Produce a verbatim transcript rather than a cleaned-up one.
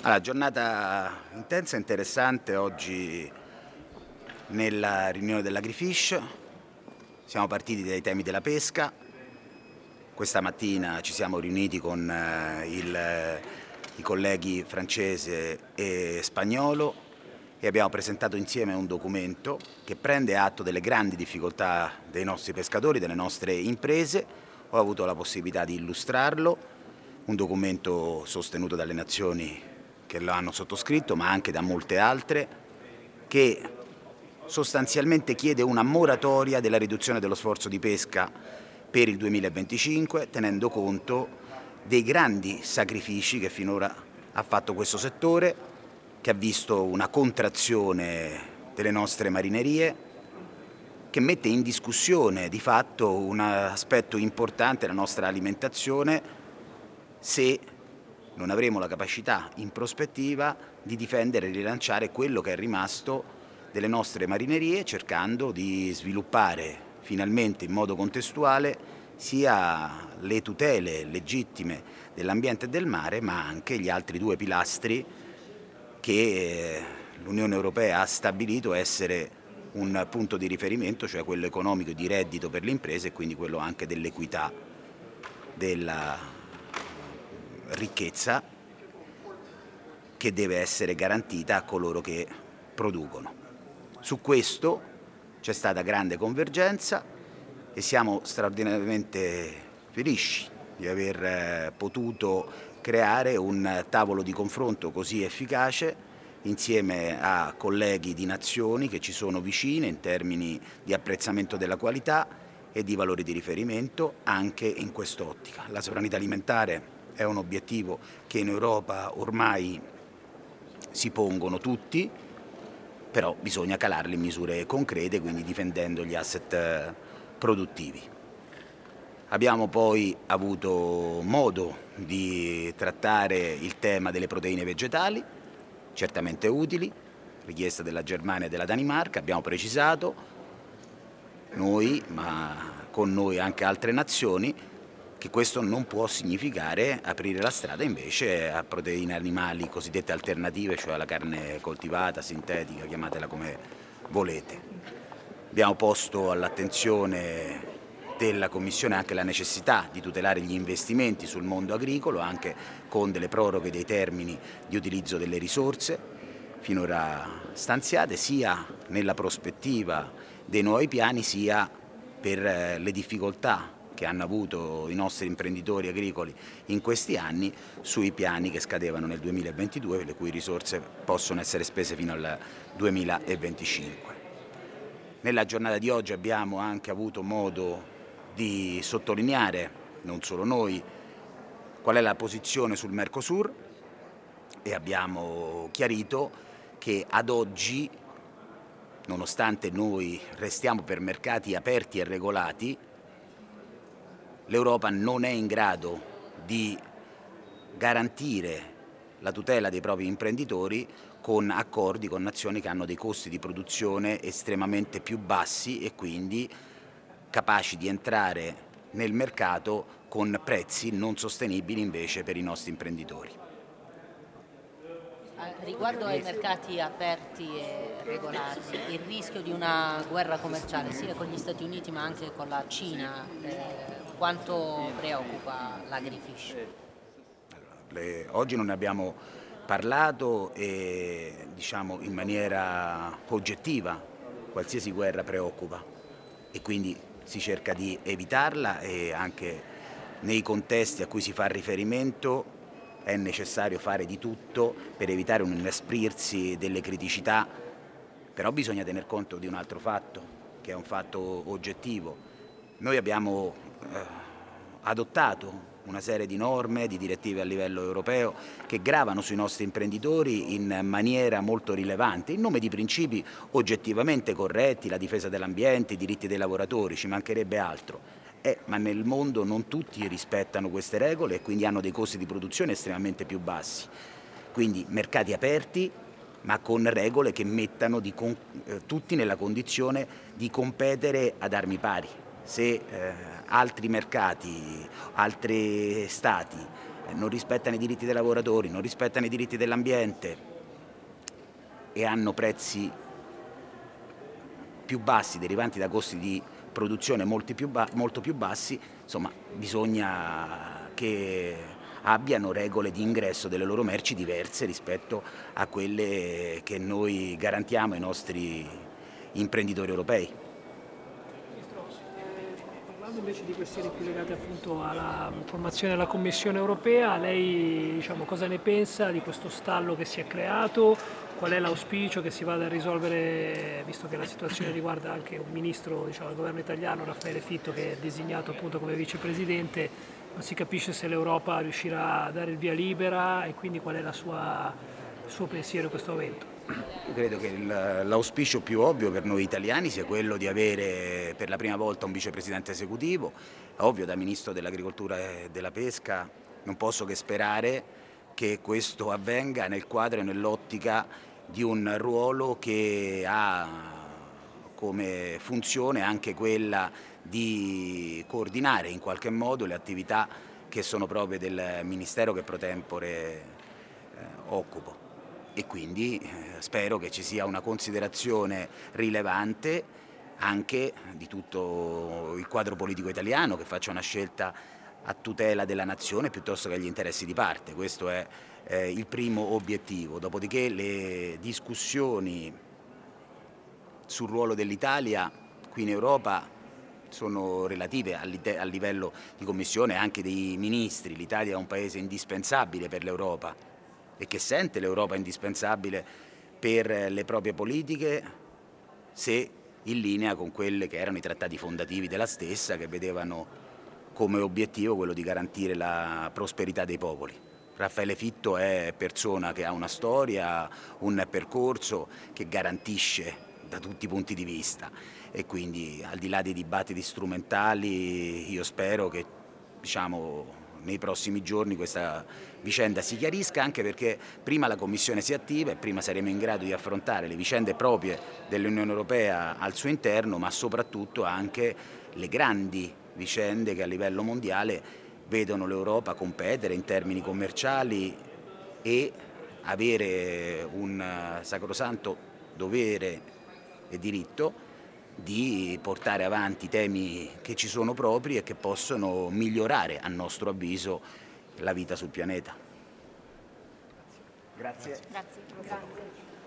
Allora, giornata intensa e interessante oggi nella riunione dell'Agrifish. Siamo partiti dai temi della pesca. Questa mattina ci siamo riuniti con eh, il, i colleghi francese e spagnolo e abbiamo presentato insieme un documento che prende atto delle grandi difficoltà dei nostri pescatori, delle nostre imprese. Ho avuto la possibilità di illustrarlo, un documento sostenuto dalle nazioni che lo hanno sottoscritto, ma anche da molte altre, che sostanzialmente chiede una moratoria della riduzione dello sforzo di pesca per il duemilaventicinque, tenendo conto dei grandi sacrifici che finora ha fatto questo settore, che ha visto una contrazione delle nostre marinerie, che mette in discussione di fatto un aspetto importante della nostra alimentazione, se non avremo la capacità in prospettiva di difendere e rilanciare quello che è rimasto delle nostre marinerie, cercando di sviluppare finalmente in modo contestuale sia le tutele legittime dell'ambiente e del mare, ma anche gli altri due pilastri che l'Unione Europea ha stabilito essere un punto di riferimento, cioè quello economico di reddito per le imprese e quindi quello anche dell'equità della ricchezza che deve essere garantita a coloro che producono. Su questo c'è stata grande convergenza e siamo straordinariamente felici di aver potuto creare un tavolo di confronto così efficace insieme a colleghi di nazioni che ci sono vicine in termini di apprezzamento della qualità e di valori di riferimento anche in quest'ottica. La sovranità alimentare è un obiettivo che in Europa ormai si pongono tutti, però bisogna calarli in misure concrete, quindi difendendo gli asset produttivi. Abbiamo poi avuto modo di trattare il tema delle proteine vegetali, certamente utili, richiesta della Germania e della Danimarca. Abbiamo precisato, noi, ma con noi anche altre nazioni, che questo non può significare aprire la strada invece a proteine animali cosiddette alternative, cioè alla carne coltivata, sintetica, chiamatela come volete. Abbiamo posto all'attenzione della Commissione anche la necessità di tutelare gli investimenti sul mondo agricolo, anche con delle proroghe dei termini di utilizzo delle risorse finora stanziate, sia nella prospettiva dei nuovi piani, sia per le difficoltà che hanno avuto i nostri imprenditori agricoli in questi anni sui piani che scadevano nel duemilaventidue, le cui risorse possono essere spese fino al duemilaventicinque. Nella giornata di oggi abbiamo anche avuto modo di sottolineare, non solo noi, qual è la posizione sul Mercosur e abbiamo chiarito che ad oggi, nonostante noi restiamo per mercati aperti e regolati, l'Europa non è in grado di garantire la tutela dei propri imprenditori con accordi con nazioni che hanno dei costi di produzione estremamente più bassi e quindi capaci di entrare nel mercato con prezzi non sostenibili invece per i nostri imprenditori. Riguardo ai mercati aperti e regolati, il rischio di una guerra commerciale sia con gli Stati Uniti ma anche con la Cina, eh, quanto preoccupa l'Agrifish? Le, oggi non ne abbiamo parlato e diciamo in maniera oggettiva qualsiasi guerra preoccupa e quindi si cerca di evitarla e anche nei contesti a cui si fa riferimento è necessario fare di tutto per evitare un inasprirsi delle criticità, però bisogna tener conto di un altro fatto, che è un fatto oggettivo. Noi abbiamo eh, adottato una serie di norme, di direttive a livello europeo che gravano sui nostri imprenditori in maniera molto rilevante, in nome di principi oggettivamente corretti, la difesa dell'ambiente, i diritti dei lavoratori, ci mancherebbe altro. Eh, ma nel mondo non tutti rispettano queste regole e quindi hanno dei costi di produzione estremamente più bassi. Quindi mercati aperti, ma con regole che mettano di con, eh, tutti nella condizione di competere ad armi pari. Se eh, altri mercati, altri stati non rispettano i diritti dei lavoratori, non rispettano i diritti dell'ambiente e hanno prezzi più bassi derivanti da costi di produzione molto più, ba- molto più bassi, insomma bisogna che abbiano regole di ingresso delle loro merci diverse rispetto a quelle che noi garantiamo ai nostri imprenditori europei. Invece di questioni più legate appunto alla formazione della Commissione europea, lei diciamo, cosa ne pensa di questo stallo che si è creato? Qual è l'auspicio che si vada a risolvere, visto che la situazione riguarda anche un ministro diciamo, del governo italiano, Raffaele Fitto, che è designato appunto come vicepresidente, non si capisce se l'Europa riuscirà a dare il via libera e quindi qual è la sua, il suo pensiero in questo momento? Io credo che il, l'auspicio più ovvio per noi italiani sia quello di avere per la prima volta un vicepresidente esecutivo. È ovvio, da Ministro dell'Agricoltura e della Pesca non posso che sperare che questo avvenga nel quadro e nell'ottica di un ruolo che ha come funzione anche quella di coordinare in qualche modo le attività che sono proprie del Ministero che pro tempore eh, occupo. E quindi eh, spero che ci sia una considerazione rilevante anche di tutto il quadro politico italiano, che faccia una scelta a tutela della nazione piuttosto che agli interessi di parte. Questo è eh, il primo obiettivo. Dopodiché le discussioni sul ruolo dell'Italia qui in Europa sono relative al livello di Commissione e anche dei ministri. L'Italia è un paese indispensabile per l'Europa e che sente l'Europa indispensabile per le proprie politiche, se in linea con quelle che erano i trattati fondativi della stessa, che vedevano come obiettivo quello di garantire la prosperità dei popoli. Raffaele Fitto è persona che ha una storia, un percorso che garantisce da tutti i punti di vista e quindi, al di là dei dibattiti strumentali, io spero che diciamo, nei prossimi giorni questa vicenda si chiarisca, anche perché prima la Commissione si attiva e prima saremo in grado di affrontare le vicende proprie dell'Unione Europea al suo interno, ma soprattutto anche le grandi vicende che a livello mondiale vedono l'Europa competere in termini commerciali e avere un sacrosanto dovere e diritto di portare avanti temi che ci sono propri e che possono migliorare, a nostro avviso, la vita sul pianeta. Grazie. Grazie. Grazie.